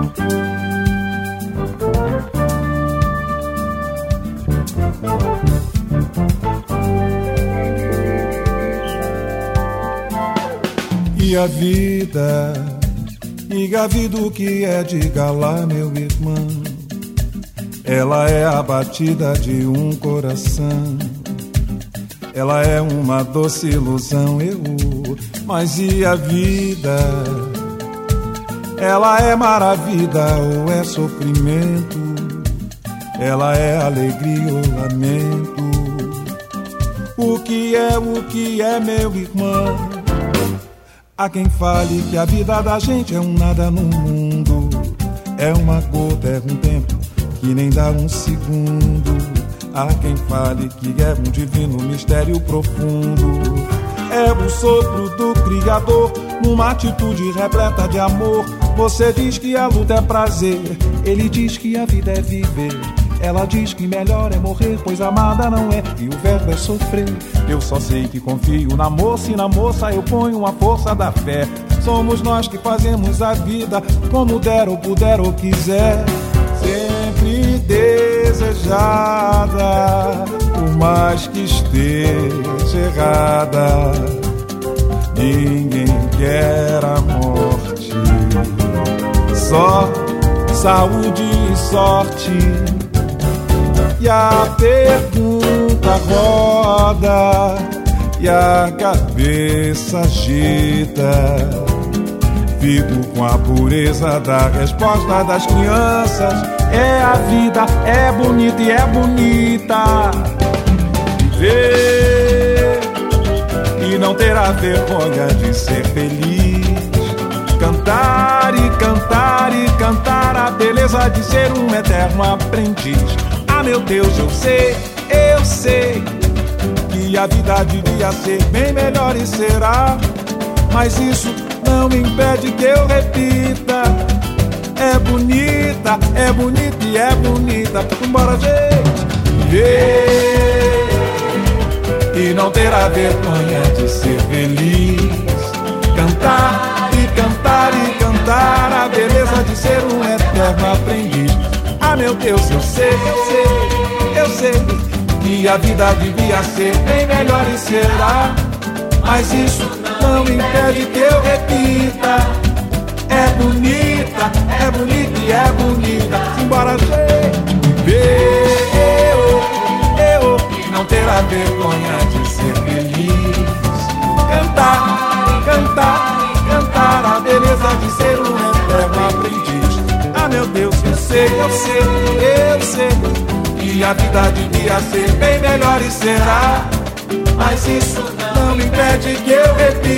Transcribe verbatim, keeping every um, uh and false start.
E a vida, e a vida o que é, diga lá, meu irmão. Ela é a batida de um coração, ela é uma doce ilusão, eu. Mas e a vida? Ela é maravilha ou é sofrimento? Ela é alegria ou lamento? O que é, o que é, meu irmão? Há quem fale que a vida da gente é um nada no mundo, é uma gota, é um tempo que nem dá um segundo. Há quem fale que é um divino mistério profundo, é o sopro do Criador numa atitude repleta de amor. Você diz que a luta é prazer, ele diz que a vida é viver. Ela diz que melhor é morrer, pois amada não é, e o verbo é sofrer. Eu só sei que confio na moça, e na moça eu ponho a força da fé. Somos nós que fazemos a vida como der ou puder ou quiser. Sempre desejada, por mais que esteja errada, ninguém quer a morte, só saúde e sorte. E a pergunta roda e a cabeça agita. Fico com a pureza da resposta das crianças. É a vida, é bonita e é bonita. Viver e não ter a vergonha de ser feliz. Cantar e cantar e cantar a beleza de ser um eterno aprendiz. Ah, meu Deus, eu sei, eu sei que a vida devia ser bem melhor e será, mas isso não impede que eu repita. É bonita, é bonita e é bonita. Embora gente viver e não ter a vergonha de ser feliz. Cantar e cantar e cantar a beleza de ser um eterno aprendiz. Ah, meu Deus, eu sei, eu sei, eu sei que a vida devia ser bem melhor e será, mas isso não impede que eu repita. É bonita, é bonita e é bonita. Embora gente viver, eu, eu, não ter a vergonha de ser feliz. Cantar, cantar, cantar a beleza de ser um eterno aprendiz. Ah, meu Deus, eu sei, eu sei, eu sei que a vida devia ser bem melhor e será, mas isso não impede que eu repita.